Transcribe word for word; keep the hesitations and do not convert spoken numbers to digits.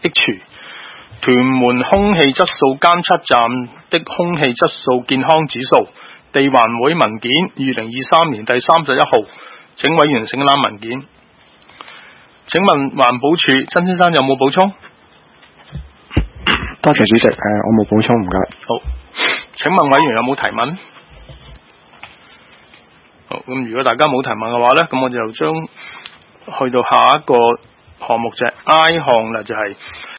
益廚。屯門空氣質素監測站的空氣質素健康指數地環會文件二零二三年第三十一號，請委員省覽文件。請問環保署曾先生有冇補充？ 多謝主席，誒、呃，我冇補充，唔該。 好，請問委員有冇提問？好，咁如果大家冇提問嘅話呢，咁我就將去到下一個項目啫，I 項啦，就係、是。